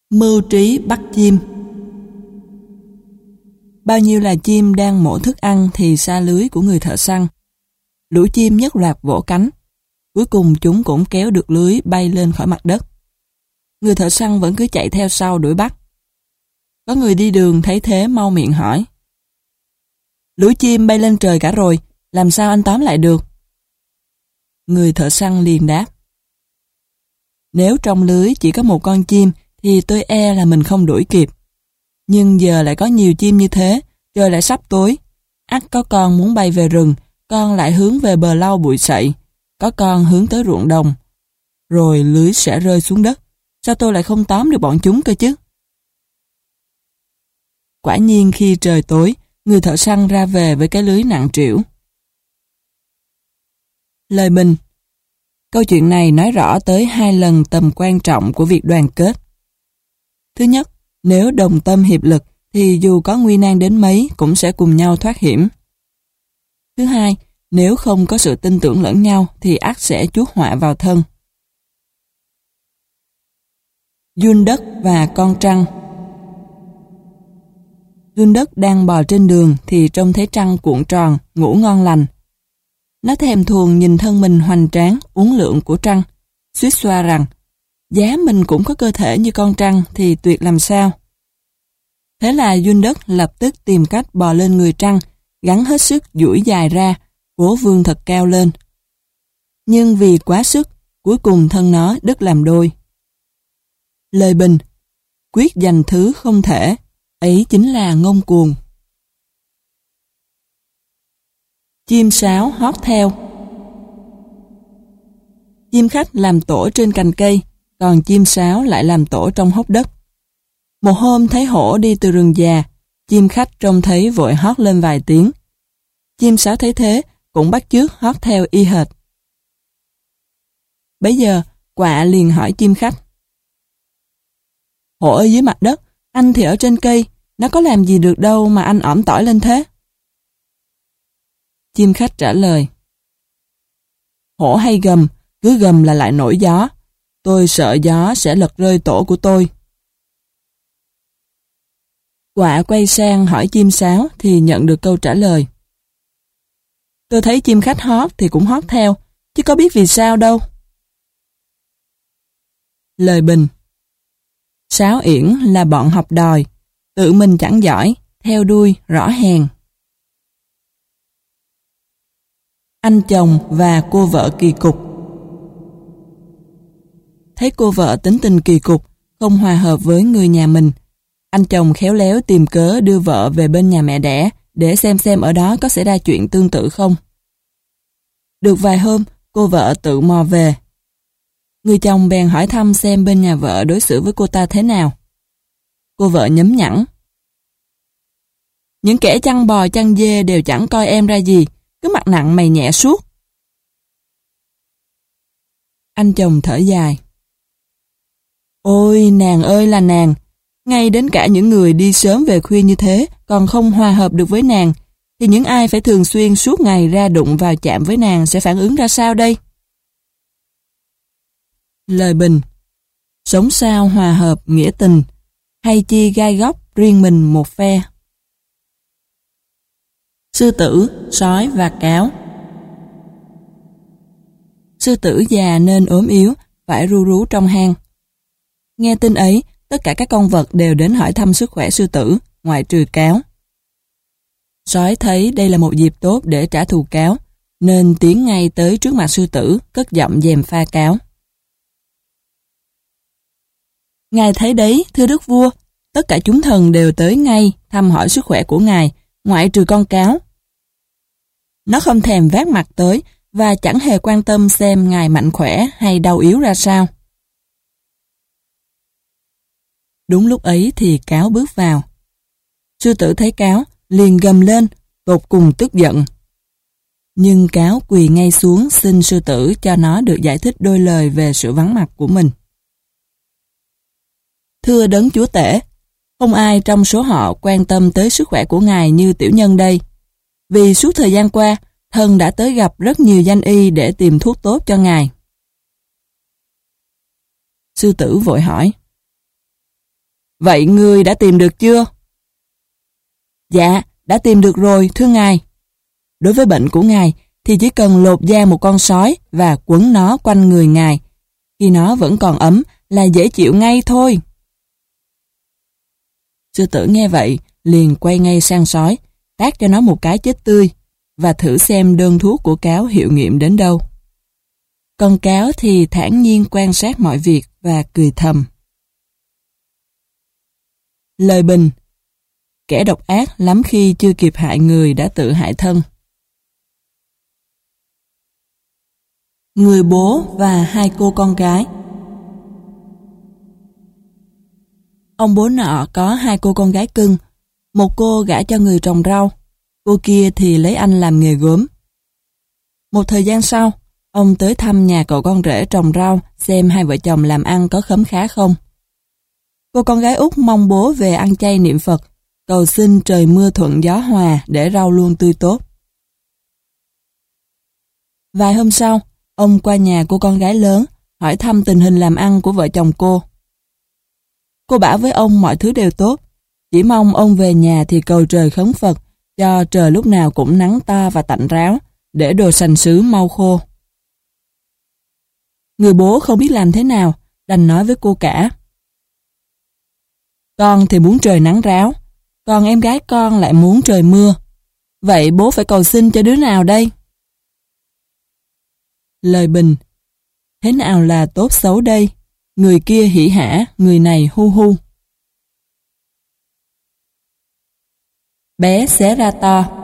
Mưu trí bắt chim. Bao nhiêu là chim đang mổ thức ăn thì xa lưới của người thợ săn. Lũ chim nhất loạt vỗ cánh. Cuối cùng chúng cũng kéo được lưới bay lên khỏi mặt đất. Người thợ săn vẫn cứ chạy theo sau đuổi bắt. Có người đi đường thấy thế mau miệng hỏi: "Lũ chim bay lên trời cả rồi, làm sao anh tóm lại được?" Người thợ săn liền đáp: "Nếu trong lưới chỉ có một con chim thì tôi e là mình không đuổi kịp. Nhưng giờ lại có nhiều chim như thế, trời lại sắp tối. Ắt có con muốn bay về rừng, con lại hướng về bờ lau bụi sậy, có con hướng tới ruộng đồng. Rồi lưới sẽ rơi xuống đất. Sao tôi lại không tóm được bọn chúng cơ chứ?" Quả nhiên khi trời tối, người thợ săn ra về với cái lưới nặng trĩu. Lời bình. Câu chuyện này nói rõ tới 2 lần tầm quan trọng của việc đoàn kết. Thứ nhất, nếu đồng tâm hiệp lực thì dù có nguy nan đến mấy cũng sẽ cùng nhau thoát hiểm. Thứ hai, nếu không có sự tin tưởng lẫn nhau thì ắt sẽ chuốc họa vào thân. Giun đất và con trăng. Giun đất đang bò trên đường thì trông thấy trăng cuộn tròn, ngủ ngon lành. Nó thèm thuồng nhìn thân mình hoành tráng, uốn lượn của trăng, suýt xoa rằng giá mình cũng có cơ thể như con trăng thì tuyệt làm sao. Thế là Giun đất lập tức tìm cách bò lên người trăng, gắng hết sức duỗi dài ra, cố vươn thật cao lên. Nhưng vì quá sức, cuối cùng thân nó đứt làm đôi. Lời bình. Quyết giành thứ không thể, ấy chính là ngông cuồng. Chim sáo hót theo. Chim khách làm tổ trên cành cây, còn chim sáo lại làm tổ trong hốc đất. Một hôm thấy hổ đi từ rừng già, chim khách trông thấy vội hót lên vài tiếng. Chim sáo thấy thế, cũng bắt chước hót theo y hệt. Bấy giờ, quạ liền hỏi chim khách: "Hổ ở dưới mặt đất, anh thì ở trên cây, nó có làm gì được đâu mà anh ỏm tỏi lên thế?" Chim khách trả lời: "Hổ hay gầm, cứ gầm là lại nổi gió. Tôi sợ gió sẽ lật rơi tổ của tôi." Quạ quay sang hỏi chim sáo thì nhận được câu trả lời: "Tôi thấy chim khách hót thì cũng hót theo, chứ có biết vì sao đâu." Lời bình. Sáo yển là bọn học đòi, tự mình chẳng giỏi, theo đuôi rõ hèn. Anh chồng và cô vợ kỳ cục. Thấy cô vợ tính tình kỳ cục, không hòa hợp với người nhà mình, anh chồng khéo léo tìm cớ đưa vợ về bên nhà mẹ đẻ để xem ở đó có xảy ra chuyện tương tự không. Được vài hôm, cô vợ tự mò về. Người chồng bèn hỏi thăm xem bên nhà vợ đối xử với cô ta thế nào. Cô vợ nhấm nhẵn: "Những kẻ chăn bò chăn dê đều chẳng coi em ra gì, cứ mặt nặng mày nhẹ suốt." Anh chồng thở dài: "Ôi nàng ơi là nàng, ngay đến cả những người đi sớm về khuya như thế còn không hòa hợp được với nàng, thì những ai phải thường xuyên suốt ngày ra đụng vào chạm với nàng sẽ phản ứng ra sao đây?" Lời bình. Sống sao hòa hợp nghĩa tình, hay chi gai góc riêng mình một phe. Sư tử, sói và cáo. Sư tử già nên ốm yếu, phải ru rú trong hang. Nghe tin ấy, tất cả các con vật đều đến hỏi thăm sức khỏe sư tử, ngoại trừ cáo. Sói thấy đây là một dịp tốt để trả thù cáo, nên tiến ngay tới trước mặt sư tử, cất giọng gièm pha cáo: "Ngài thấy đấy, thưa đức vua, tất cả chúng thần đều tới ngay thăm hỏi sức khỏe của ngài, ngoại trừ con cáo. Nó không thèm vác mặt tới và chẳng hề quan tâm xem ngài mạnh khỏe hay đau yếu ra sao." Đúng lúc ấy thì cáo bước vào. Sư tử thấy cáo, liền gầm lên, tột cùng tức giận. Nhưng cáo quỳ ngay xuống xin sư tử cho nó được giải thích đôi lời về sự vắng mặt của mình. "Thưa đấng chúa tể, không ai trong số họ quan tâm tới sức khỏe của ngài như tiểu nhân đây. Vì suốt thời gian qua, thần đã tới gặp rất nhiều danh y để tìm thuốc tốt cho ngài." Sư tử vội hỏi: Vậy ngươi đã tìm được chưa? Dạ, đã tìm được rồi, thưa ngài. Đối với bệnh của ngài thì chỉ cần lột da một con sói và quấn nó quanh người ngài. Khi nó vẫn còn ấm là dễ chịu ngay thôi. Sư tử nghe vậy, liền quay ngay sang sói, tát cho nó một cái chết tươi và thử xem đơn thuốc của cáo hiệu nghiệm đến đâu. Con cáo thì thản nhiên quan sát mọi việc và cười thầm. Lời bình: kẻ độc ác lắm khi chưa kịp hại người đã tự hại thân. Người bố và hai cô con gái. Ông bố nọ có hai cô con gái cưng, một cô gả cho người trồng rau, cô kia thì lấy anh làm nghề gốm. Một thời gian sau, ông tới thăm nhà cậu con rể trồng rau xem hai vợ chồng làm ăn có khấm khá không. Cô con gái út mong bố về ăn chay niệm Phật, cầu xin trời mưa thuận gió hòa để rau luôn tươi tốt. Vài hôm sau, ông qua nhà cô con gái lớn, hỏi thăm tình hình làm ăn của vợ chồng cô. Cô bảo với ông mọi thứ đều tốt, chỉ mong ông về nhà thì cầu trời khấn Phật, cho trời lúc nào cũng nắng to và tạnh ráo, để đồ sành sứ mau khô. Người bố không biết làm thế nào, đành nói với cô cả. Con thì muốn trời nắng ráo, còn em gái con lại muốn trời mưa. Vậy bố phải cầu xin cho đứa nào đây? Lời bình: thế nào là tốt xấu đây? Người kia hỉ hả, người này hu hu. Bé xé ra to.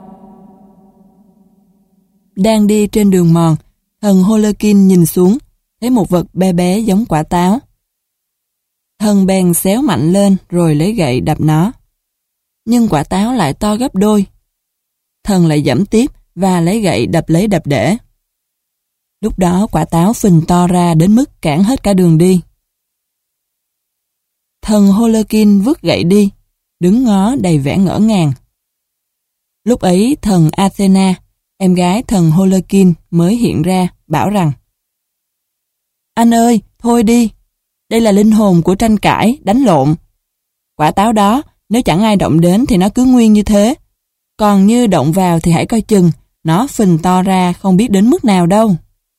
Đang đi trên đường mòn, thần Hollerkin nhìn xuống, thấy một vật bé bé giống quả táo. Thần bèn xéo mạnh lên rồi lấy gậy đập nó. Nhưng quả táo lại to gấp đôi. Thần lại giẫm tiếp và lấy gậy đập lấy đập để. Lúc đó quả táo phình to ra đến mức cản hết cả đường đi. Thần Hollerkin vứt gậy đi, đứng ngó đầy vẻ ngỡ ngàng. Lúc ấy thần Athena, em gái thần Hollerkin mới hiện ra, bảo rằng: anh ơi, thôi đi, đây là linh hồn của tranh cãi, đánh lộn. Quả táo đó, nếu chẳng ai động đến thì nó cứ nguyên như thế. Còn như động vào thì hãy coi chừng, nó phình to ra không biết đến mức nào đâu.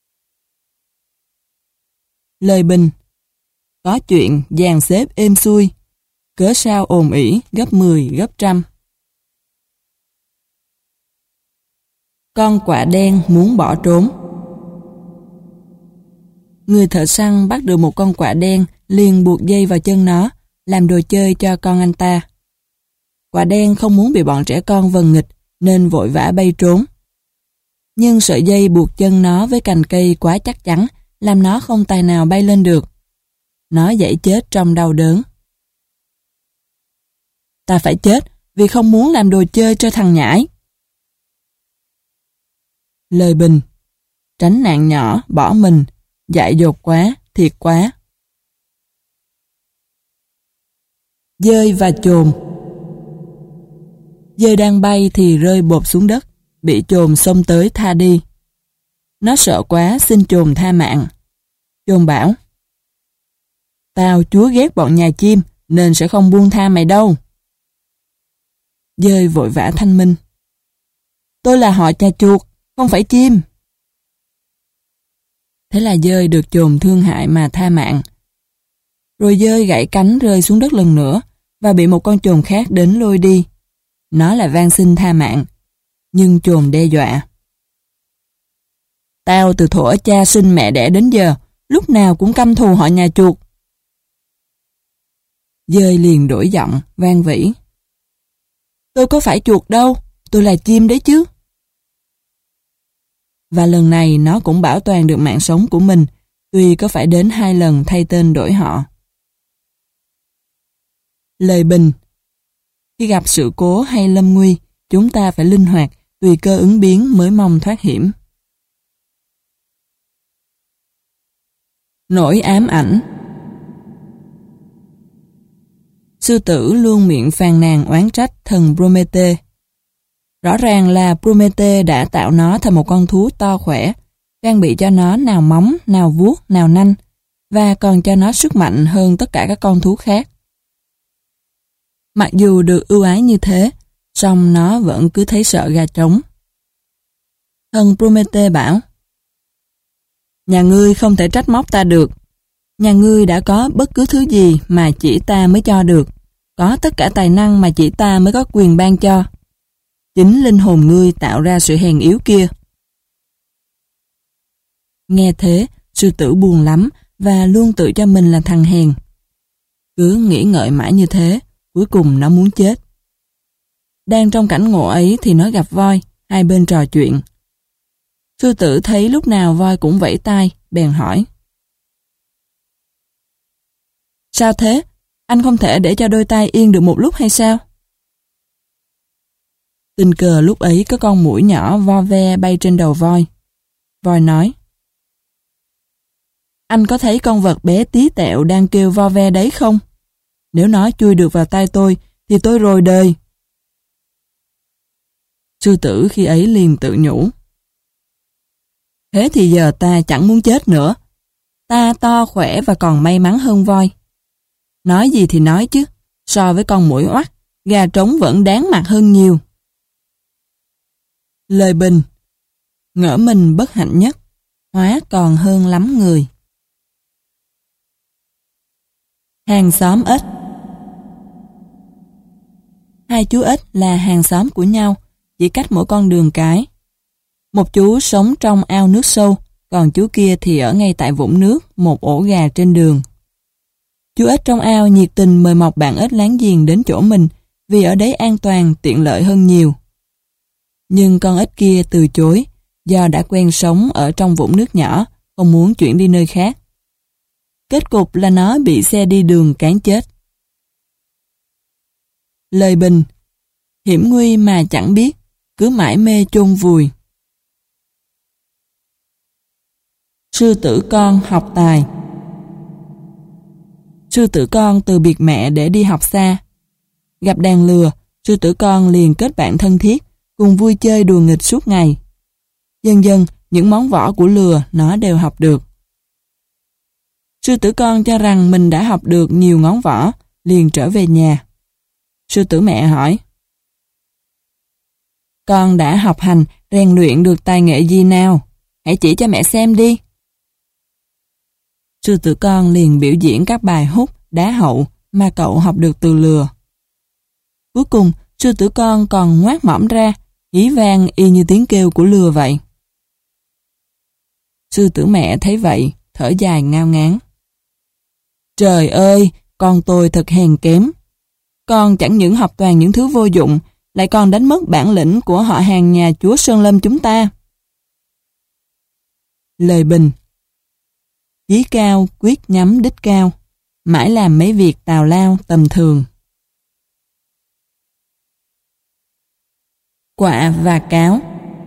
Lời bình: có chuyện dàn xếp êm xuôi, cớ sao ồn ỉ gấp 10 gấp trăm. Con quạ đen muốn bỏ trốn. Người thợ săn bắt được một con quạ đen, liền buộc dây vào chân nó, làm đồ chơi cho con anh ta. Quạ đen không muốn bị bọn trẻ con vần nghịch, nên vội vã bay trốn. Nhưng sợi dây buộc chân nó với cành cây quá chắc chắn, làm nó không tài nào bay lên được. Nó dãy chết trong đau đớn. Ta phải chết vì không muốn làm đồ chơi cho thằng nhãi. Lời bình: tránh nạn nhỏ, bỏ mình, dại dột quá, thiệt quá. Dơi và chồn. Dơi đang bay thì rơi bộp xuống đất, bị chồn xông tới tha đi. Nó sợ quá xin chồn tha mạng. Chồn bảo: tao chúa ghét bọn nhà chim nên sẽ không buông tha mày đâu. Dơi vội vã thanh minh: tôi là họ nhà chuột, không phải chim. Thế là dơi được chồn thương hại mà tha mạng. Rồi dơi gãy cánh rơi xuống đất lần nữa và bị một con chồn khác đến lôi đi. Nó lại van xin tha mạng, nhưng chồn đe dọa: tao từ thuở cha sinh mẹ đẻ đến giờ, lúc nào cũng căm thù họ nhà chuột. Dơi liền đổi giọng, van vỉ: tôi có phải chuột đâu, tôi là chim đấy chứ. Và lần này nó cũng bảo toàn được mạng sống của mình, tuy có phải đến 2 lần thay tên đổi họ. Lời bình: khi gặp sự cố hay lâm nguy, chúng ta phải linh hoạt, tùy cơ ứng biến mới mong thoát hiểm. Nỗi ám ảnh. Sư tử luôn miệng phàn nàn oán trách thần Promete. Rõ ràng là Promete đã tạo nó thành một con thú to khỏe, trang bị cho nó nào móng, nào vuốt, nào nanh, và còn cho nó sức mạnh hơn tất cả các con thú khác. Mặc dù được ưu ái như thế, song nó vẫn cứ thấy sợ gà trống. Thần Promete bảo, nhà ngươi không thể trách móc ta được. Nhà ngươi đã có bất cứ thứ gì mà chỉ ta mới cho được. Có tất cả tài năng mà chỉ ta mới có quyền ban cho. Chính linh hồn ngươi tạo ra sự hèn yếu kia. Nghe thế, sư tử buồn lắm và luôn tự cho mình là thằng hèn. Cứ nghĩ ngợi mãi như thế, cuối cùng nó muốn chết. Đang trong cảnh ngộ ấy thì nó gặp voi, hai bên trò chuyện. Sư tử thấy lúc nào voi cũng vẫy tai, bèn hỏi. Sao thế? Anh không thể để cho đôi tai yên được một lúc hay sao? Tình cờ lúc ấy có con muỗi nhỏ vo ve bay trên đầu voi. Voi nói. Anh có thấy con vật bé tí tẹo đang kêu vo ve đấy không? Nếu nó chui được vào tai tôi, thì tôi rồi đời. Sư tử khi ấy liền tự nhủ. Thế thì giờ ta chẳng muốn chết nữa. Ta to khỏe và còn may mắn hơn voi. Nói gì thì nói chứ, so với con muỗi oắt, gà trống vẫn đáng mặt hơn nhiều. Lời bình. Ngỡ mình bất hạnh nhất, hóa còn hơn lắm người. Hàng xóm ếch. Hai chú ếch là hàng xóm của nhau, chỉ cách mỗi con đường cái. Một chú sống trong ao nước sâu, còn chú kia thì ở ngay tại vũng nước, một ổ gà trên đường. Chú ếch trong ao nhiệt tình mời mọc bạn ếch láng giềng đến chỗ mình, vì ở đấy an toàn, tiện lợi hơn nhiều. Nhưng con ếch kia từ chối, do đã quen sống ở trong vũng nước nhỏ, không muốn chuyển đi nơi khác. Kết cục là nó bị xe đi đường cán chết. Lời bình. Hiểm nguy mà chẳng biết, cứ mãi mê chôn vùi. Sư tử con học tài. Sư tử con từ biệt mẹ để đi học xa. Gặp đàn lừa, sư tử con liền kết bạn thân thiết, cùng vui chơi đùa nghịch suốt ngày. Dần dần, những món võ của lừa nó đều học được. Sư tử con cho rằng mình đã học được nhiều ngón võ, liền trở về nhà. Sư tử mẹ hỏi. Con đã học hành, rèn luyện được tài nghệ gì nào? Hãy chỉ cho mẹ xem đi. Sư tử con liền biểu diễn các bài hút, đá hậu mà cậu học được từ lừa. Cuối cùng, sư tử con còn ngoác mõm ra, hí vang y như tiếng kêu của lừa vậy. Sư tử mẹ thấy vậy, thở dài ngao ngán. Trời ơi, con tôi thật hèn kém. Con chẳng những học toàn những thứ vô dụng, lại còn đánh mất bản lĩnh của họ hàng nhà chúa Sơn Lâm chúng ta. Lời bình. Chí cao quyết nhắm đích cao, mãi làm mấy việc tào lao tầm thường. Quạ và cáo.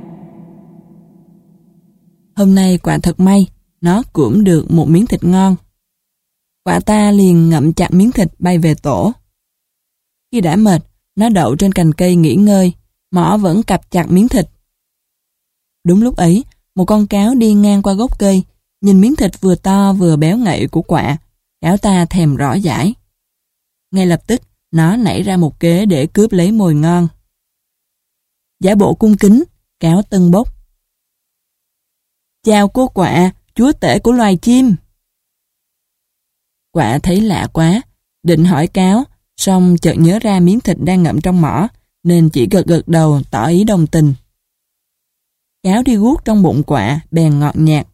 Hôm nay quạ thật may, nó cưỡng được một miếng thịt ngon. Quạ ta liền ngậm chặt miếng thịt bay về tổ. Khi đã mệt, nó đậu trên cành cây nghỉ ngơi, mỏ vẫn cặp chặt miếng thịt. Đúng lúc ấy, một con cáo đi ngang qua gốc cây, nhìn miếng thịt vừa to vừa béo ngậy của quạ, cáo ta thèm rõ dãi. Ngay lập tức, nó nảy ra một kế để cướp lấy mồi ngon. Giả bộ cung kính, cáo tâng bốc. Chào cô quạ, chúa tể của loài chim. Quạ thấy lạ quá, định hỏi cáo, song chợt nhớ ra miếng thịt đang ngậm trong mỏ, nên chỉ gật gật đầu tỏ ý đồng tình. Cáo đi guốc trong bụng quạ, bèn ngọt nhạt.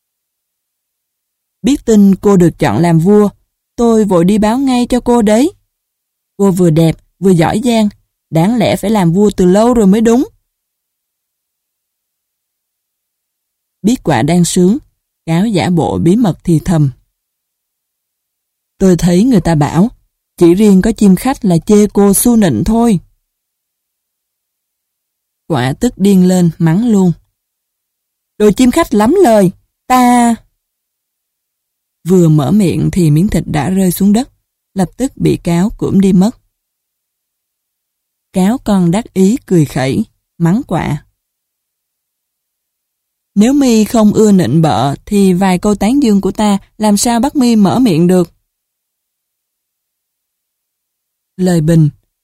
Biết tin cô được chọn làm vua, tôi vội đi báo ngay cho cô đấy. Cô vừa đẹp, vừa giỏi giang, đáng lẽ phải làm vua từ lâu rồi mới đúng. Biết quạ đang sướng, cáo giả bộ bí mật thì thầm. Tôi thấy người ta bảo, chỉ riêng có chim khách là chê cô xu nịnh thôi. Quạ tức điên lên mắng luôn. Đồ chim khách lắm lời, ta... Vừa mở miệng thì miếng thịt đã rơi xuống đất, lập tức bị cáo cưỡng đi mất. Cáo con đắc ý cười khẩy, mắng quạ. Nếu mi không ưa nịnh bợ thì vài câu tán dương của ta làm sao bắt mi mở miệng được. Lời bình,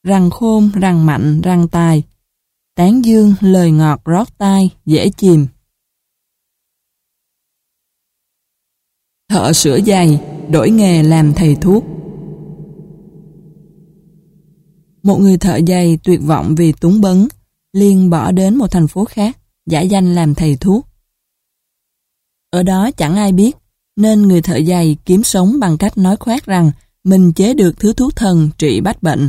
răng khôn, răng mạnh, răng tài. Tán dương, lời ngọt rót tai, dễ chìm. Thợ sửa giày, đổi nghề làm thầy thuốc. Một người thợ giày tuyệt vọng vì túng bấn, liền bỏ đến một thành phố khác, giả danh làm thầy thuốc. Ở đó chẳng ai biết, nên người thợ giày kiếm sống bằng cách nói khoác rằng mình chế được thứ thuốc thần trị bách bệnh.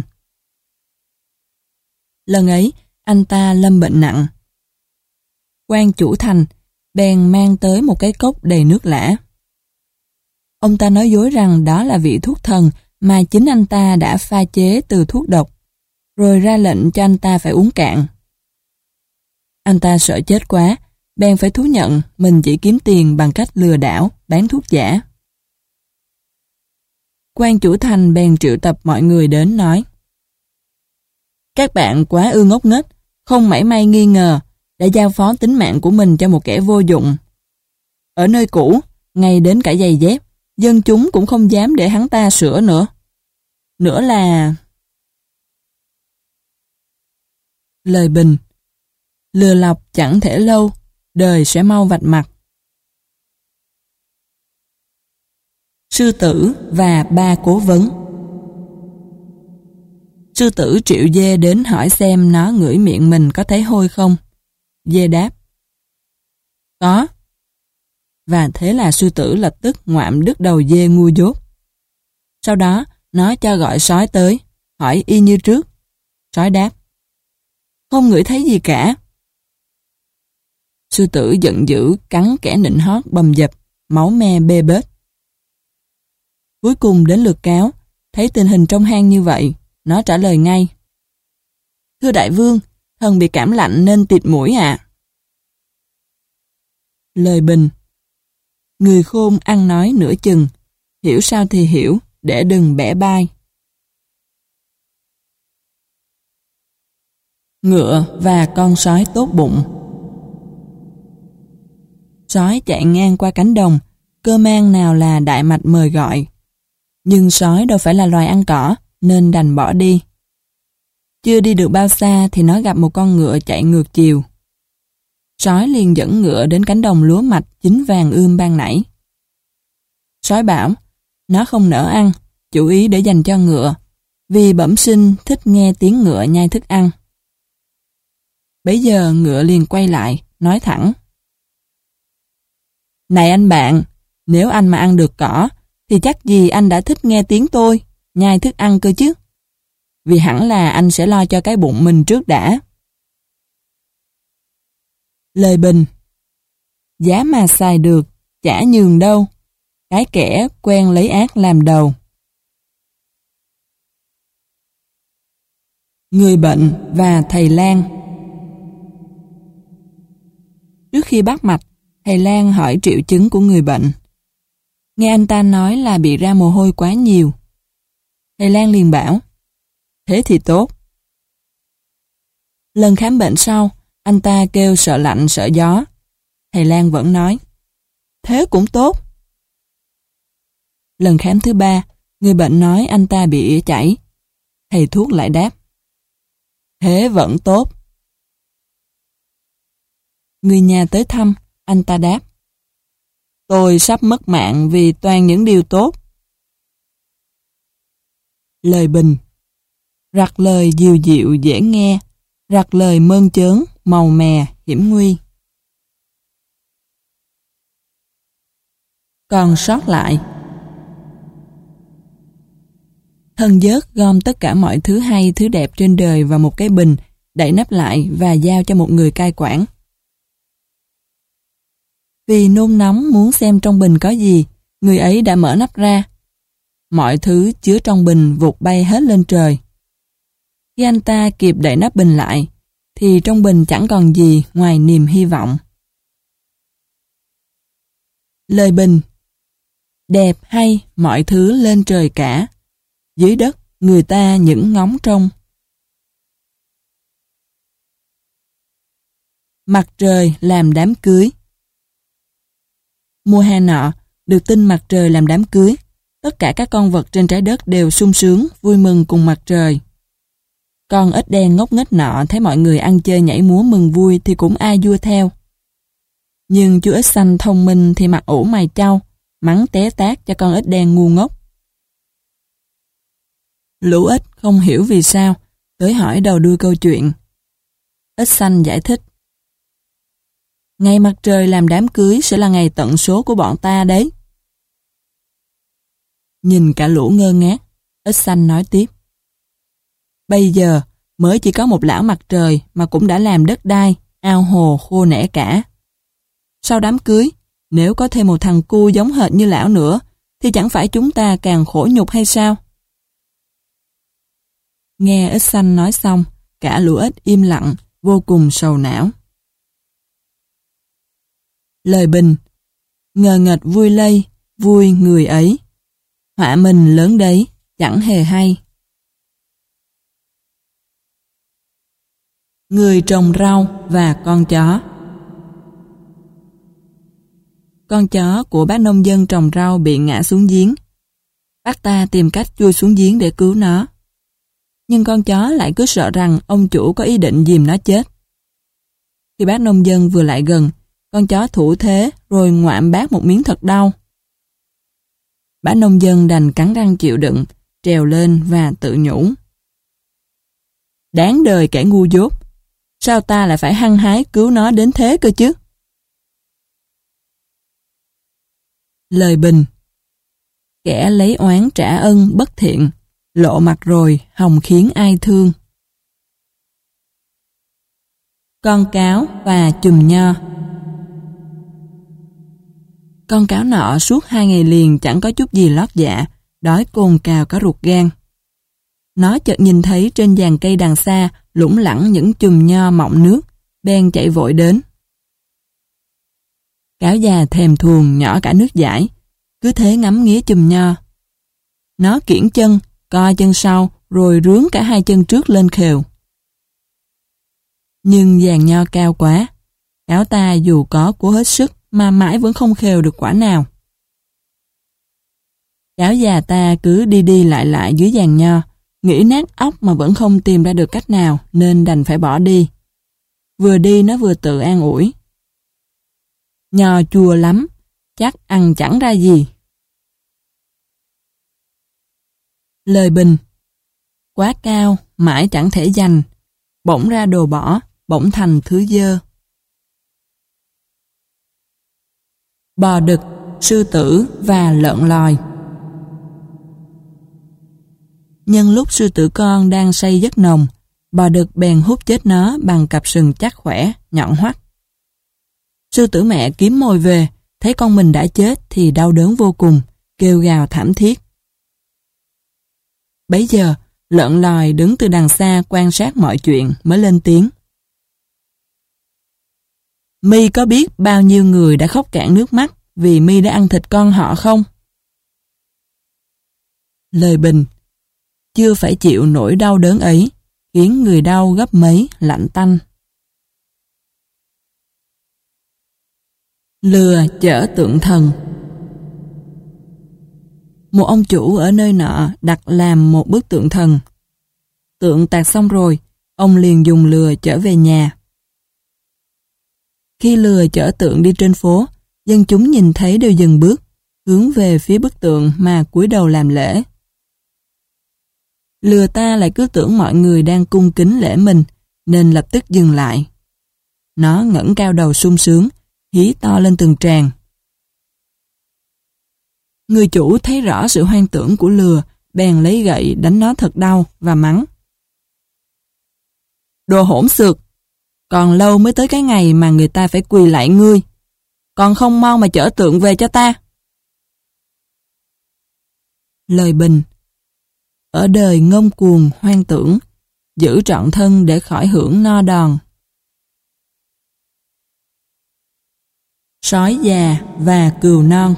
Lần ấy, anh ta lâm bệnh nặng. Quan chủ thành bèn mang tới một cái cốc đầy nước lã. Ông ta nói dối rằng đó là vị thuốc thần mà chính anh ta đã pha chế từ thuốc độc, rồi ra lệnh cho anh ta phải uống cạn. Anh ta sợ chết quá, bèn phải thú nhận mình chỉ kiếm tiền bằng cách lừa đảo, bán thuốc giả. Quan chủ thành bèn triệu tập mọi người đến nói: các bạn quá ư ngốc nghếch, không mảy may nghi ngờ, đã giao phó tính mạng của mình cho một kẻ vô dụng. Ở nơi cũ, ngay đến cả giày dép, dân chúng cũng không dám để hắn ta sửa nữa. Nữa là... Lời bình: lừa lọc chẳng thể lâu, đời sẽ mau vạch mặt. Sư tử và ba cố vấn. Sư tử triệu dê đến hỏi xem nó ngửi miệng mình có thấy hôi không. Dê đáp: có. Và thế là sư tử lập tức ngoạm đứt đầu dê ngu dốt. Sau đó, nó cho gọi sói tới, hỏi y như trước. Sói đáp: không ngửi thấy gì cả. Sư tử giận dữ cắn kẻ nịnh hót bầm dập, máu me bê bết. Cuối cùng đến lượt cáo, thấy tình hình trong hang như vậy, nó trả lời ngay: thưa đại vương, thần bị cảm lạnh nên tịt mũi ạ. Lời bình: người khôn ăn nói nửa chừng, hiểu sao thì hiểu, để đừng bẻ bai. Ngựa và con sói tốt bụng. Sói chạy ngang qua cánh đồng, cơ man nào là đại mạch mời gọi. Nhưng sói đâu phải là loài ăn cỏ, nên đành bỏ đi. Chưa đi được bao xa thì nó gặp một con ngựa chạy ngược chiều. Sói liền dẫn ngựa đến cánh đồng lúa mạch chín vàng ươm ban nãy. Sói bảo nó không nỡ ăn, chủ ý để dành cho ngựa, vì bẩm sinh thích nghe tiếng ngựa nhai thức ăn. Bấy giờ ngựa liền quay lại, nói thẳng: này anh bạn, nếu anh mà ăn được cỏ, thì chắc gì anh đã thích nghe tiếng tôi, nhai thức ăn cơ chứ. Vì hẳn là anh sẽ lo cho cái bụng mình trước đã. Lời bình: giá mà xài được, chả nhường đâu, cái kẻ quen lấy ác làm đầu. Người bệnh và thầy lang. Trước khi bắt mạch, thầy lang hỏi triệu chứng của người bệnh. Nghe anh ta nói là bị ra mồ hôi quá nhiều. Thầy lang liền bảo: thế thì tốt. Lần khám bệnh sau, anh ta kêu sợ lạnh sợ gió. Thầy lang vẫn nói: thế cũng tốt. Lần khám thứ ba, người bệnh nói anh ta bị ỉa chảy. Thầy thuốc lại đáp: thế vẫn tốt. Người nhà tới thăm, anh ta đáp: tôi sắp mất mạng vì toàn những điều tốt. Lời bình: rặt lời dịu dịu dễ nghe, rặt lời mơn trớn, màu mè, hiểm nguy. Còn sót lại. Thần dớt gom tất cả mọi thứ hay, thứ đẹp trên đời vào một cái bình, đậy nắp lại và giao cho một người cai quản. Vì nôn nóng muốn xem trong bình có gì, người ấy đã mở nắp ra. Mọi thứ chứa trong bình vụt bay hết lên trời. Khi anh ta kịp đậy nắp bình lại, thì trong bình chẳng còn gì ngoài niềm hy vọng. Lời bình: đẹp hay mọi thứ lên trời cả, dưới đất người ta những ngóng trông. Mặt trời làm đám cưới. Mùa hè nọ, được tin mặt trời làm đám cưới, tất cả các con vật trên trái đất đều sung sướng, vui mừng cùng mặt trời. Con ếch đen ngốc nghếch nọ thấy mọi người ăn chơi nhảy múa mừng vui thì cũng a vua theo. Nhưng chú ếch xanh thông minh thì mặt ủ mày chau, mắng té tát cho con ếch đen ngu ngốc. Lũ ếch không hiểu vì sao, tới hỏi đầu đuôi câu chuyện. Ếch xanh giải thích. Ngày mặt trời làm đám cưới sẽ là ngày tận số của bọn ta đấy. Nhìn cả lũ ngơ ngác, ếch xanh nói tiếp. Bây giờ mới chỉ có một lão mặt trời mà cũng đã làm đất đai, ao hồ khô nẻ cả. Sau đám cưới, nếu có thêm một thằng cu giống hệt như lão nữa, thì chẳng phải chúng ta càng khổ nhục hay sao? Nghe ếch xanh nói xong, cả lũ ếch im lặng, vô cùng sầu não. Lời bình. Ngờ nghệch vui lây, vui người ấy. Họa mình lớn đấy, chẳng hề hay. Người trồng rau và con chó. Con chó của bác nông dân trồng rau bị ngã xuống giếng. Bác ta tìm cách chui xuống giếng để cứu nó. Nhưng con chó lại cứ sợ rằng ông chủ có ý định dìm nó chết. Khi bác nông dân vừa lại gần, con chó thủ thế rồi ngoạm bác một miếng thật đau. Bác nông dân đành cắn răng chịu đựng, trèo lên và tự nhủ. Đáng đời kẻ ngu dốt, sao ta lại phải hăng hái cứu nó đến thế cơ chứ? Lời bình. Kẻ lấy oán trả ân bất thiện, lộ mặt rồi hòng khiến ai thương. Con cáo và chùm nho. Con cáo nọ suốt 2 ngày liền chẳng có chút gì lót dạ, đói cồn cào cả ruột gan. Nó chợt nhìn thấy trên giàn cây đằng xa lủng lẳng những chùm nho mọng nước, bèn chạy vội đến. Cáo già thèm thuồng nhỏ cả nước dãi, cứ thế ngắm nghía chùm nho. Nó kiễng chân, co chân sau rồi rướn cả 2 chân trước lên khều. Nhưng giàn nho cao quá, cáo ta dù có cố hết sức mà mãi vẫn không khều được quả nào. Cáo già ta cứ đi đi lại dưới giàn nho, nghĩ nát óc mà vẫn không tìm ra được cách nào nên đành phải bỏ đi. Vừa đi nó vừa tự an ủi. Nho chua lắm, chắc ăn chẳng ra gì. Lời bình. Quá cao, mãi chẳng thể giành, bỗng ra đồ bỏ, bỗng thành thứ dơ. Bò đực, sư tử và lợn lòi. Nhân lúc sư tử con đang say giấc nồng, bò đực bèn hút chết nó bằng cặp sừng chắc khỏe, nhọn hoắt. Sư tử mẹ kiếm mồi về, thấy con mình đã chết thì đau đớn vô cùng, kêu gào thảm thiết. Bấy giờ, lợn lòi đứng từ đằng xa quan sát mọi chuyện mới lên tiếng. Mi có biết bao nhiêu người đã khóc cạn nước mắt vì Mi đã ăn thịt con họ không? Lời bình. Chưa phải chịu nỗi đau đớn ấy, khiến người đau gấp mấy lạnh tanh. Lừa chở tượng thần. Một ông chủ ở nơi nọ đặt làm một bức tượng thần. Tượng tạc xong rồi, ông liền dùng lừa chở về nhà. Khi lừa chở tượng đi trên phố, dân chúng nhìn thấy đều dừng bước, hướng về phía bức tượng mà cúi đầu làm lễ. Lừa ta lại cứ tưởng mọi người đang cung kính lễ mình, nên lập tức dừng lại. Nó ngẩng cao đầu sung sướng, hí to lên từng tràng. Người chủ thấy rõ sự hoang tưởng của lừa, bèn lấy gậy đánh nó thật đau và mắng. Đồ hỗn xược, còn lâu mới tới cái ngày mà người ta phải quỳ lạy ngươi. Còn không mau mà chở tượng về cho ta. Lời bình. Ở đời ngông cuồng hoang tưởng, giữ trọn thân để khỏi hưởng no đòn. Sói già và cừu non.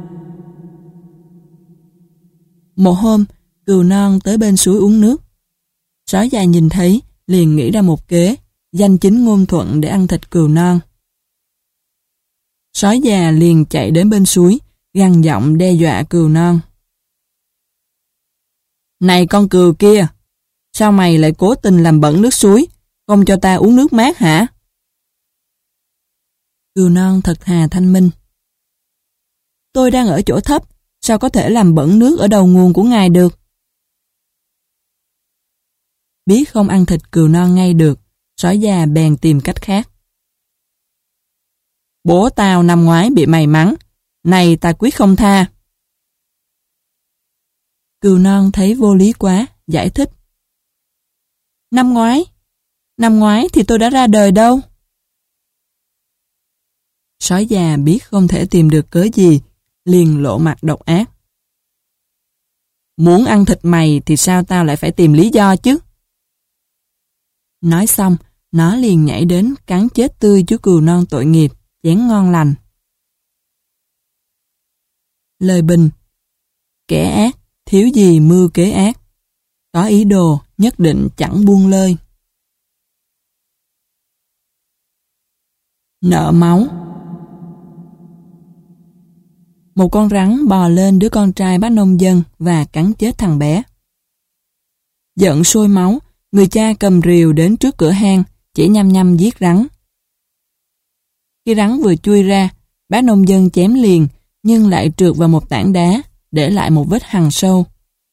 Một hôm, cừu non tới bên suối uống nước. Sói già nhìn thấy, liền nghĩ ra một kế, danh chính ngôn thuận để ăn thịt cừu non. Sói già liền chạy đến bên suối, gằn giọng đe dọa cừu non. Này con cừu kia, Sao mày lại cố tình làm bẩn nước suối, không cho ta uống nước mát hả? Cừu non thật thà thanh minh. Tôi đang ở chỗ thấp, sao có thể làm bẩn nước ở đầu nguồn của ngài được? Biết không ăn thịt cừu non ngay được, sói già bèn tìm cách khác. Bố tao năm ngoái bị mày mắng, này ta quyết không tha. Cừu non thấy vô lý quá, giải thích. Năm ngoái thì tôi đã ra đời đâu. Sói già biết không thể tìm được cớ gì, liền lộ mặt độc ác. Muốn ăn thịt mày thì sao tao lại phải tìm lý do chứ? Nói xong, nó liền nhảy đến cắn chết tươi chú cừu non tội nghiệp, chén ngon lành. Lời bình: kẻ ác, thiếu gì mưu kế ác. Có ý đồ, nhất định chẳng buông lơi. Nợ máu. Một con rắn bò lên đứa con trai bác nông dân và cắn chết thằng bé. Giận sôi máu, người cha cầm rìu đến trước cửa hang, chỉ nhăm nhăm giết rắn. Khi rắn vừa chui ra, bác nông dân chém liền, nhưng lại trượt vào một tảng đá, để lại một vết hằn sâu.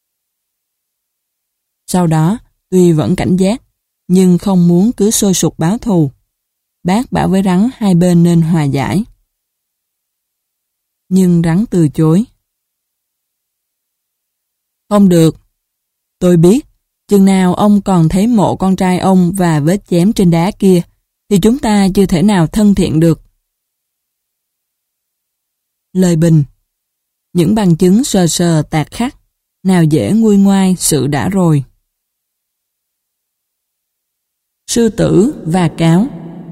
Sau đó, tuy vẫn cảnh giác, nhưng không muốn cứ sôi sục báo thù. Bác bảo với rắn hai bên nên hòa giải. Nhưng rắn từ chối. Không được. Tôi biết, chừng nào ông còn thấy mộ con trai ông và vết chém trên đá kia, thì chúng ta chưa thể nào thân thiện được. Lời bình: những bằng chứng sờ sờ tạc khắc, nào dễ nguôi ngoai sự đã rồi. Sư tử và cáo.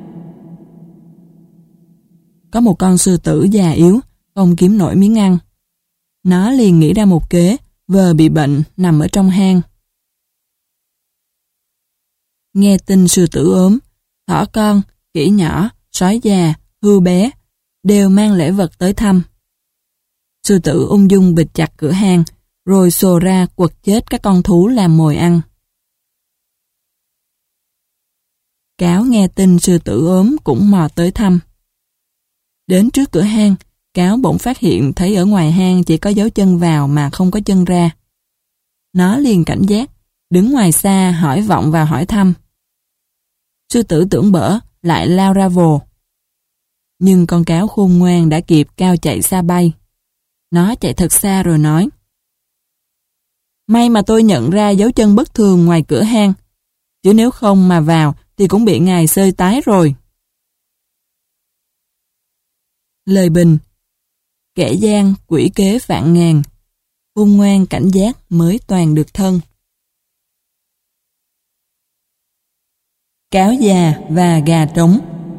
Có một con sư tử già yếu, không kiếm nổi miếng ăn. Nó liền nghĩ ra một kế, vờ bị bệnh nằm ở trong hang. Nghe tin sư tử ốm, thỏ con, khỉ nhỏ, sói già, hươu bé đều mang lễ vật tới thăm. Sư tử ung dung bịt chặt cửa hang, rồi xô ra quật chết các con thú làm mồi ăn. Cáo nghe tin sư tử ốm cũng mò tới thăm. Đến trước cửa hang, cáo bỗng phát hiện thấy ở ngoài hang chỉ có dấu chân vào mà không có chân ra. Nó liền cảnh giác, đứng ngoài xa hỏi vọng vào hỏi thăm. Sư tử tưởng bở, lại lao ra vồ. Nhưng con cáo khôn ngoan đã kịp cao chạy xa bay. Nó chạy thật xa rồi nói: may mà tôi nhận ra dấu chân bất thường ngoài cửa hang, chứ nếu không mà vào thì cũng bị ngài xơi tái rồi. Lời bình: kẻ gian quỷ kế vạn ngàn, khôn ngoan cảnh giác mới toàn được thân. Cáo già và gà trống.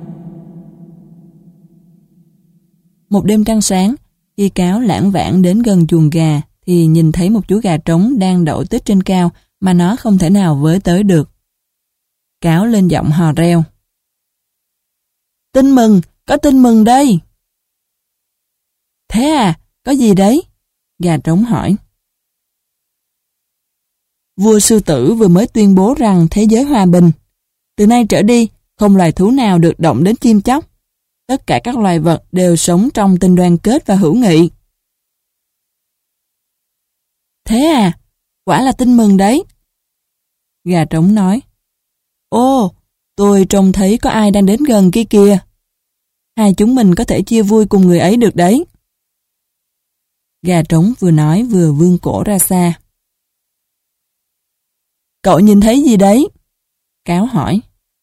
Một đêm trăng sáng, khi cáo lãng vãng đến gần chuồng gà thì nhìn thấy một chú gà trống đang đậu tít trên cao mà nó không thể nào với tới được. Cáo lên giọng hò reo: tin mừng, có tin mừng đây. Thế à, có gì đấy? Gà trống hỏi. Vua sư tử vừa mới tuyên bố rằng thế giới hòa bình. Từ nay trở đi, không loài thú nào được động đến chim chóc. Tất cả các loài vật đều sống trong tình đoàn kết và hữu nghị. Thế à, quả là tin mừng đấy. Gà trống nói. Ô, tôi trông thấy có ai đang đến gần kia kìa. Hai chúng mình có thể chia vui cùng người ấy được đấy. Gà trống vừa nói vừa vươn cổ ra xa. Cậu nhìn thấy gì đấy? Cáo hỏi.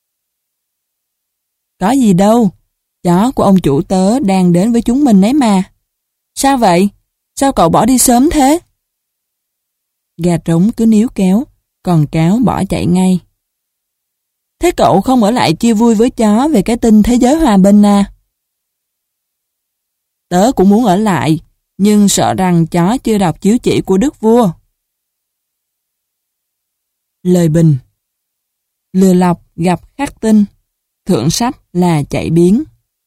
Có gì đâu, chó của ông chủ tớ đang đến với chúng mình ấy mà. Sao vậy? Sao cậu bỏ đi sớm thế? Gà trống cứ níu kéo, còn cáo bỏ chạy ngay. Thế cậu không ở lại chia vui với chó về cái tin thế giới hòa bình à? Tớ cũng muốn ở lại, nhưng sợ rằng chó chưa đọc chiếu chỉ của đức vua. Lời bình. Lừa lọc gặp khắc tinh, thượng sách là chạy biến.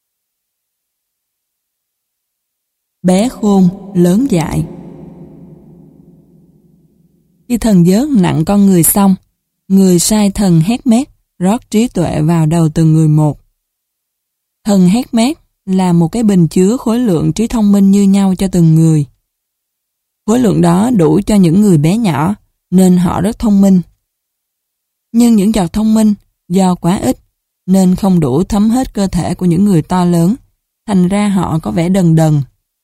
Bé khôn, lớn dại. Khi thần giớt nặng con người xong, người sai thần Hermes rót trí tuệ vào đầu từng người một. Thần Hermes là một cái bình chứa khối lượng trí thông minh như nhau cho từng người. Khối lượng đó đủ cho những người bé nhỏ, nên họ rất thông minh. Nhưng những giọt thông minh, do quá ít, nên không đủ thấm hết cơ thể của những người to lớn, thành ra họ có vẻ đần đần.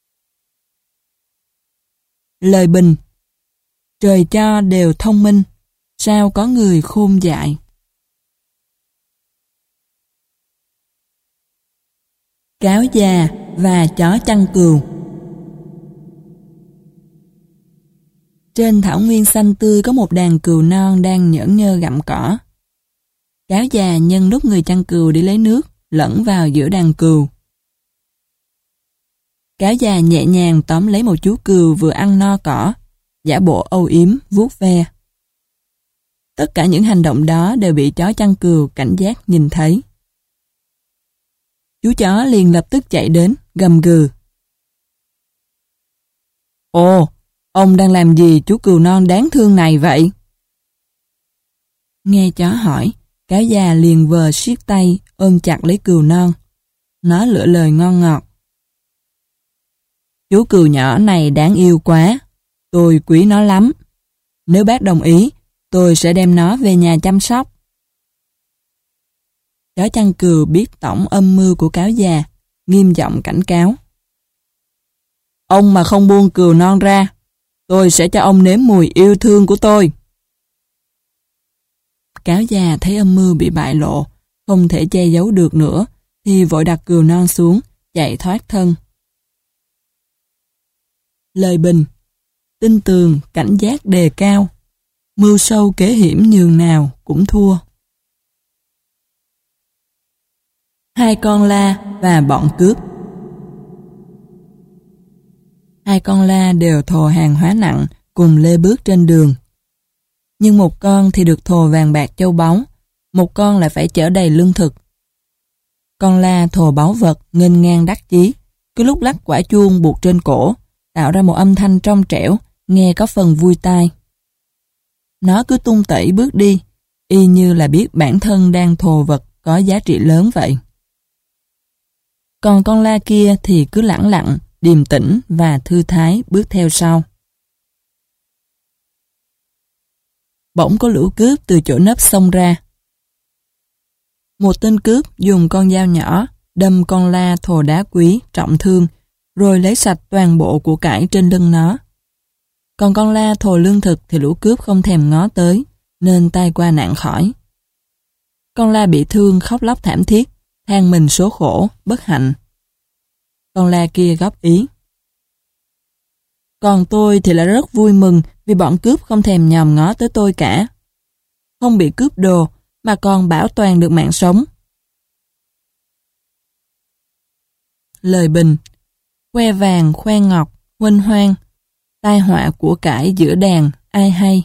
Lời bình: trời cho đều thông minh, sao có người khôn dại. Cáo già và chó chăn cừu. Trên thảo nguyên xanh tươi có một đàn cừu non đang nhởn nhơ gặm cỏ. Cáo già nhân lúc người chăn cừu đi lấy nước, lẫn vào giữa đàn cừu. Cáo già nhẹ nhàng tóm lấy một chú cừu vừa ăn no cỏ, giả bộ âu yếm, vuốt ve. Tất cả những hành động đó đều bị chó chăn cừu cảnh giác nhìn thấy. Chú chó liền lập tức chạy đến, gầm gừ. Ồ, ông đang làm gì chú cừu non đáng thương này vậy? Nghe chó hỏi, cáo già liền vờ siết tay, ôm chặt lấy cừu non. Nó lựa lời ngon ngọt. Chú cừu nhỏ này đáng yêu quá, tôi quý nó lắm. Nếu bác đồng ý, tôi sẽ đem nó về nhà chăm sóc. Chó chăn cừu biết tổng âm mưu của cáo già, nghiêm giọng cảnh cáo. Ông mà không buông cừu non ra, tôi sẽ cho ông nếm mùi yêu thương của tôi. Cáo già thấy âm mưu bị bại lộ, không thể che giấu được nữa, thì vội đặt cừu non xuống, chạy thoát thân. Lời bình: tin tường, cảnh giác đề cao, mưu sâu kế hiểm nhường nào cũng thua. Hai con la và bọn cướp. Hai con la đều thồ hàng hóa nặng cùng lê bước trên đường. Nhưng một con thì được thồ vàng bạc châu báu, một con lại phải chở đầy lương thực. Con la thồ báu vật nghênh ngang đắc chí, cứ lúc lắc quả chuông buộc trên cổ, tạo ra một âm thanh trong trẻo, nghe có phần vui tai. Nó cứ tung tẩy bước đi, y như là biết bản thân đang thồ vật có giá trị lớn vậy. Còn con la kia thì cứ lẳng lặng, điềm tĩnh và thư thái bước theo sau. Bỗng có lũ cướp từ chỗ nấp xông ra. Một tên cướp dùng con dao nhỏ đâm con la thồ đá quý trọng thương, rồi lấy sạch toàn bộ của cải trên lưng nó. Còn con la thồ lương thực thì lũ cướp không thèm ngó tới, nên tai qua nạn khỏi. Con la bị thương khóc lóc thảm thiết, than mình số khổ, bất hạnh. Con la kia góp ý. Còn tôi thì lại rất vui mừng vì bọn cướp không thèm nhòm ngó tới tôi cả. Không bị cướp đồ mà còn bảo toàn được mạng sống. Lời bình: khoe vàng, khoe ngọc, huênh hoang, tai họa của cải giữa đàn, ai hay.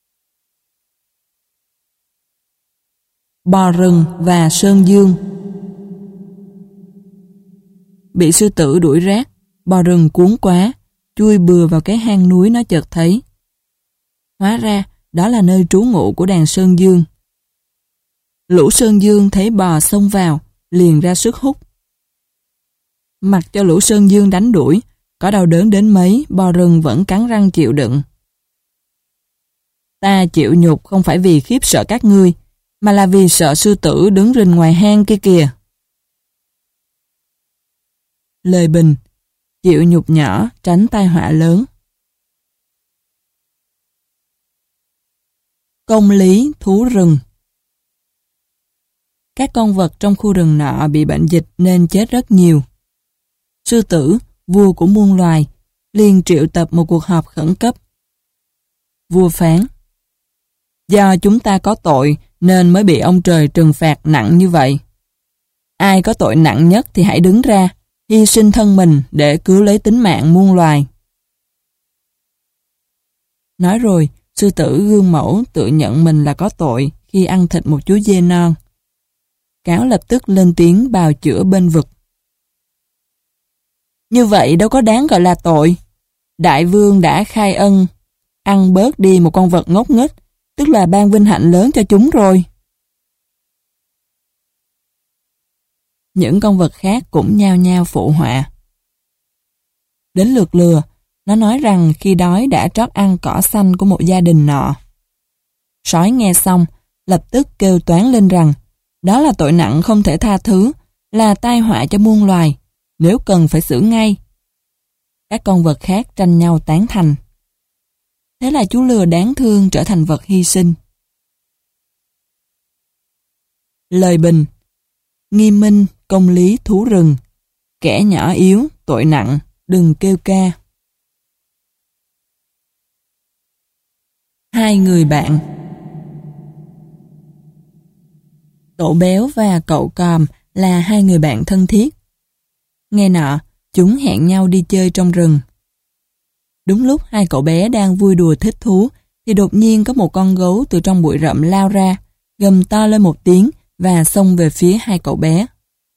Bò rừng và sơn dương. Bị sư tử đuổi rát, bò rừng cuốn quá, chui bừa vào cái hang núi nó chợt thấy. Hóa ra, đó là nơi trú ngụ của đàn sơn dương. Lũ sơn dương thấy bò xông vào, liền ra sức hút. Mặc cho lũ sơn dương đánh đuổi, có đau đớn đến mấy, bò rừng vẫn cắn răng chịu đựng. Ta chịu nhục không phải vì khiếp sợ các ngươi, mà là vì sợ sư tử đứng rình ngoài hang kia kìa. Lời bình: chịu nhục nhỏ, tránh tai họa lớn. Công lý thú rừng. Các con vật trong khu rừng nọ bị bệnh dịch nên chết rất nhiều. Sư tử, vua của muôn loài, liền triệu tập một cuộc họp khẩn cấp. Vua phán: do chúng ta có tội nên mới bị ông trời trừng phạt nặng như vậy. Ai có tội nặng nhất thì hãy đứng ra, hy sinh thân mình để cứu lấy tính mạng muôn loài. Nói rồi, sư tử gương mẫu tự nhận mình là có tội khi ăn thịt một chú dê non. Cáo lập tức lên tiếng bào chữa bên vực. Như vậy đâu có đáng gọi là tội. Đại vương đã khai ân, ăn bớt đi một con vật ngốc nghếch, tức là ban vinh hạnh lớn cho chúng rồi. Những con vật khác cũng nhao nhao phụ họa. Đến lượt lừa, nó nói rằng khi đói đã trót ăn cỏ xanh của một gia đình nọ. Sói nghe xong, lập tức kêu toáng lên rằng đó là tội nặng không thể tha thứ, là tai họa cho muôn loài, nếu cần phải xử ngay. Các con vật khác tranh nhau tán thành. Thế là chú lừa đáng thương trở thành vật hy sinh. Lời bình: nghiêm minh, công lý thú rừng, kẻ nhỏ yếu, tội nặng, đừng kêu ca. Hai người bạn. Cậu béo và cậu còm là hai người bạn thân thiết. Ngày nọ, chúng hẹn nhau đi chơi trong rừng. Đúng lúc hai cậu bé đang vui đùa thích thú, thì đột nhiên có một con gấu từ trong bụi rậm lao ra, gầm to lên một tiếng và xông về phía hai cậu bé.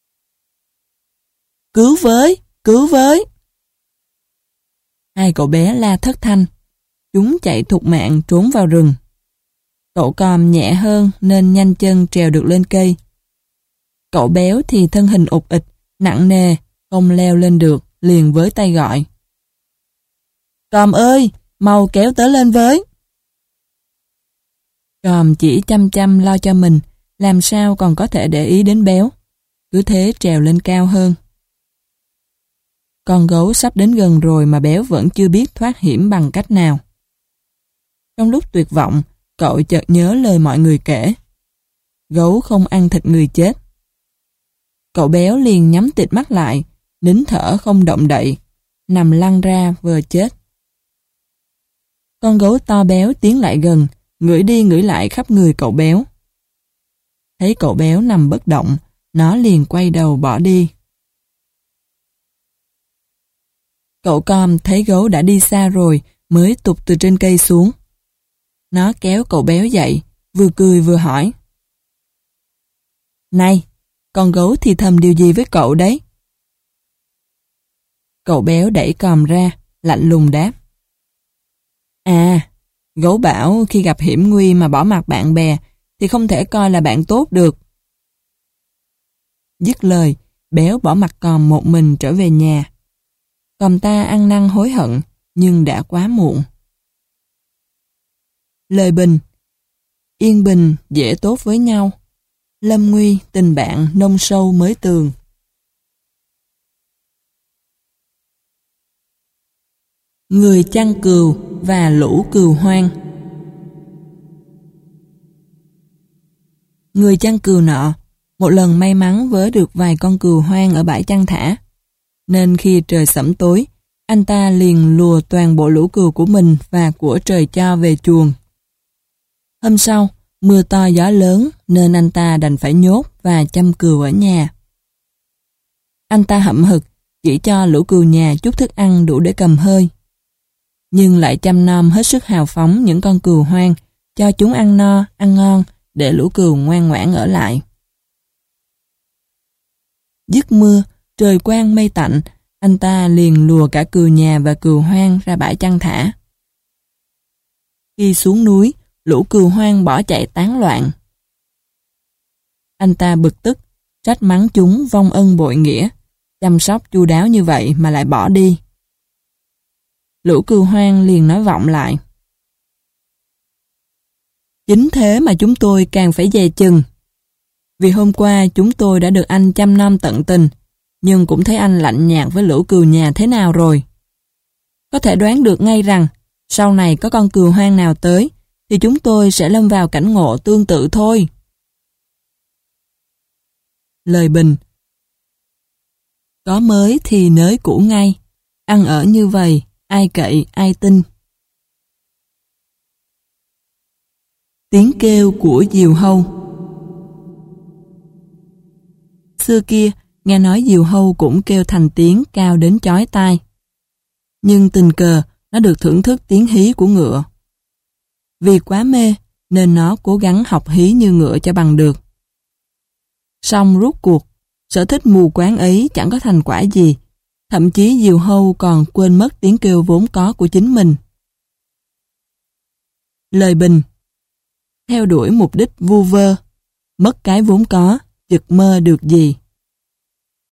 Cứu với! Cứu với! Hai cậu bé la thất thanh. Chúng chạy thục mạng trốn vào rừng. Cậu còm nhẹ hơn nên nhanh chân trèo được lên cây. Cậu béo thì thân hình ụt ịch, nặng nề, không leo lên được, liền với tay gọi. Còm ơi, mau kéo tớ lên với. Còm chỉ chăm chăm lo cho mình, làm sao còn có thể để ý đến béo. Cứ thế trèo lên cao hơn. Con gấu sắp đến gần rồi mà béo vẫn chưa biết thoát hiểm bằng cách nào. Trong lúc tuyệt vọng, cậu chợt nhớ lời mọi người kể. Gấu không ăn thịt người chết. Cậu béo liền nhắm tịt mắt lại, nín thở không động đậy, nằm lăn ra vừa chết. Con gấu to béo tiến lại gần, ngửi đi ngửi lại khắp người cậu béo. Thấy cậu béo nằm bất động, nó liền quay đầu bỏ đi. Cậu còm thấy gấu đã đi xa rồi mới tụt từ trên cây xuống. Nó kéo cậu béo dậy, vừa cười vừa hỏi. Này, con gấu thì thầm điều gì với cậu đấy? Cậu béo đẩy còm ra, lạnh lùng đáp. À, gấu bảo khi gặp hiểm nguy mà bỏ mặc bạn bè thì không thể coi là bạn tốt được. Dứt lời, béo bỏ mặc còm một mình trở về nhà. Còm ta ăn năn hối hận, nhưng đã quá muộn. Lời bình: yên bình, dễ tốt với nhau. Lâm nguy, tình bạn nông sâu mới tường. Người chăn cừu và lũ cừu hoang. Người chăn cừu nọ một lần may mắn vớ được vài con cừu hoang ở bãi chăn thả, nên khi trời sẫm tối, anh ta liền lùa toàn bộ lũ cừu của mình và của trời cho về chuồng. Hôm sau, mưa to gió lớn nên anh ta đành phải nhốt và chăm cừu ở nhà. Anh ta hậm hực chỉ cho lũ cừu nhà chút thức ăn đủ để cầm hơi, nhưng lại chăm nom hết sức hào phóng những con cừu hoang, cho chúng ăn no, ăn ngon để lũ cừu ngoan ngoãn ở lại. Dứt mưa, trời quang mây tạnh, anh ta liền lùa cả cừu nhà và cừu hoang ra bãi chăn thả. Khi xuống núi, lũ cừu hoang bỏ chạy tán loạn. Anh ta bực tức, trách mắng chúng vong ân bội nghĩa, chăm sóc chu đáo như vậy mà lại bỏ đi. Lũ cừu hoang liền nói vọng lại. Chính thế mà chúng tôi càng phải dè chừng. Vì hôm qua chúng tôi đã được anh chăm nom tận tình, nhưng cũng thấy anh lạnh nhạt với lũ cừu nhà thế nào rồi. Có thể đoán được ngay rằng, sau này có con cừu hoang nào tới, thì chúng tôi sẽ lâm vào cảnh ngộ tương tự thôi. Lời bình: có mới thì nới cũ ngay, ăn ở như vậy, ai cậy ai tin. Tiếng kêu của diều hâu. Xưa kia, nghe nói diều hâu cũng kêu thành tiếng cao đến chói tai. Nhưng tình cờ, nó được thưởng thức tiếng hí của ngựa. Vì quá mê, nên nó cố gắng học hí như ngựa cho bằng được. Song rốt cuộc, sở thích mù quáng ấy chẳng có thành quả gì, thậm chí diều hâu còn quên mất tiếng kêu vốn có của chính mình. Lời bình: theo đuổi mục đích vu vơ, mất cái vốn có, chực mơ được gì.